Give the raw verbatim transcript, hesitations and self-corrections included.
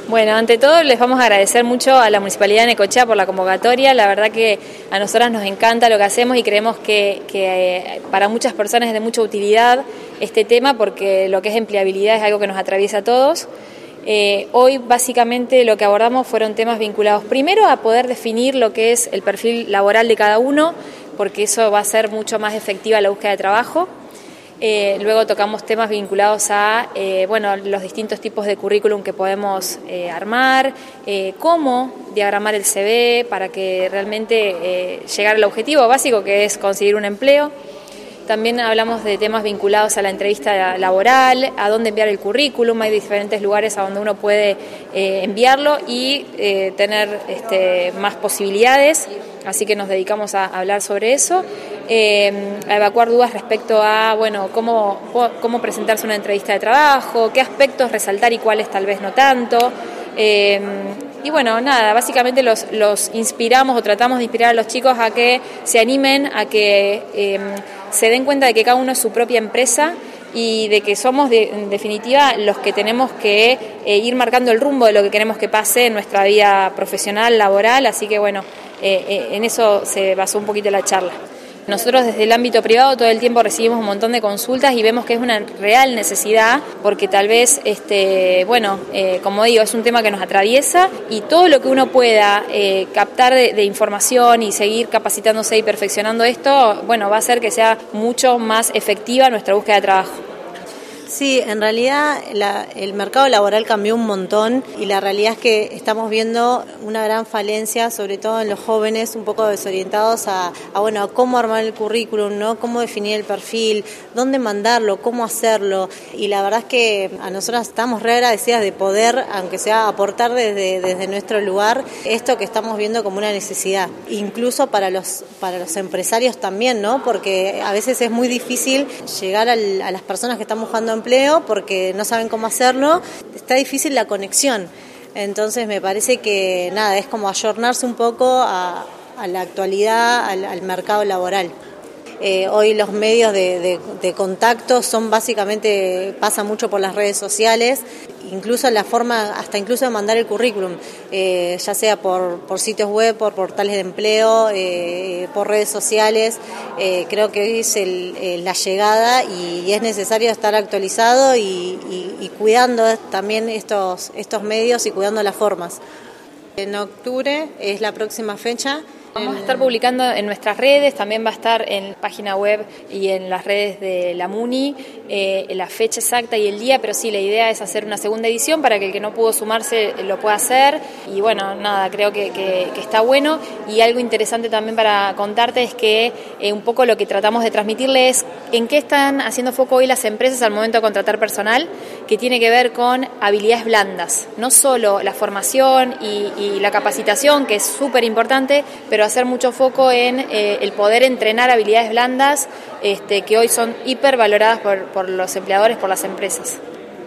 Bueno, ante todo les vamos a agradecer mucho a la Municipalidad de Necochea por la convocatoria. La verdad que a nosotras nos encanta lo que hacemos y creemos que, que para muchas personas es de mucha utilidad este tema, porque lo que es empleabilidad es algo que nos atraviesa a todos. Eh, hoy básicamente lo que abordamos fueron temas vinculados primero a poder definir lo que es el perfil laboral de cada uno, porque eso va a ser mucho más efectiva la búsqueda de trabajo. Eh, luego tocamos temas vinculados a eh, bueno, los distintos tipos de currículum que podemos eh, armar, eh, cómo diagramar el C V para que realmente eh, llegar al objetivo básico, que es conseguir un empleo. También hablamos de temas vinculados a la entrevista laboral, a dónde enviar el currículum. Hay diferentes lugares a donde uno puede eh, enviarlo y eh, tener este, más posibilidades, así que nos dedicamos a hablar sobre eso. Eh, a evacuar dudas respecto a bueno cómo, cómo presentarse una entrevista de trabajo, qué aspectos resaltar y cuáles tal vez no tanto. Eh, y bueno, nada, básicamente los, los inspiramos o tratamos de inspirar a los chicos a que se animen, a que eh, se den cuenta de que cada uno es su propia empresa y de que somos de, en definitiva los que tenemos que eh, ir marcando el rumbo de lo que queremos que pase en nuestra vida profesional, laboral, así que bueno, eh, eh, en eso se basó un poquito la charla. Nosotros desde el ámbito privado todo el tiempo recibimos un montón de consultas y vemos que es una real necesidad, porque tal vez, este, bueno, eh, como digo, es un tema que nos atraviesa y todo lo que uno pueda eh, captar de, de información y seguir capacitándose y perfeccionando esto, bueno, va a hacer que sea mucho más efectiva nuestra búsqueda de trabajo. Sí, en realidad la, el mercado laboral cambió un montón y la realidad es que estamos viendo una gran falencia, sobre todo en los jóvenes, un poco desorientados a, a bueno, a cómo armar el currículum, ¿no? Cómo definir el perfil, dónde mandarlo, cómo hacerlo. Y la verdad es que a nosotras estamos re agradecidas de poder, aunque sea aportar desde, desde nuestro lugar, esto que estamos viendo como una necesidad. Incluso para los, para los empresarios también, ¿no? Porque a veces es muy difícil llegar al, a las personas que están buscando empleo porque no saben cómo hacerlo, está difícil la conexión. Entonces me parece que nada, es como ayornarse un poco a, a la actualidad, al, al mercado laboral. Eh, hoy los medios de, de, de contacto son básicamente, pasa mucho por las redes sociales, incluso la forma, hasta incluso de mandar el currículum, eh, ya sea por, por sitios web, por portales de empleo, eh, por redes sociales. Eh, creo que hoy es el, el, la llegada y, y es necesario estar actualizado y, y, y cuidando también estos, estos medios y cuidando las formas. En octubre es la próxima fecha. Vamos a estar publicando en nuestras redes, también va a estar en la página web y en las redes de la MUNI eh, la fecha exacta y el día, pero sí, la idea es hacer una segunda edición para que el que no pudo sumarse lo pueda hacer y bueno, nada, creo que, que, que está bueno. Y algo interesante también para contarte es que eh, un poco lo que tratamos de transmitirle es en qué están haciendo foco hoy las empresas al momento de contratar personal, que tiene que ver con habilidades blandas, no solo la formación y, y la capacitación, que es súper importante, pero hacer mucho foco en eh, el poder entrenar habilidades blandas este, que hoy son hipervaloradas por, por los empleadores, por las empresas.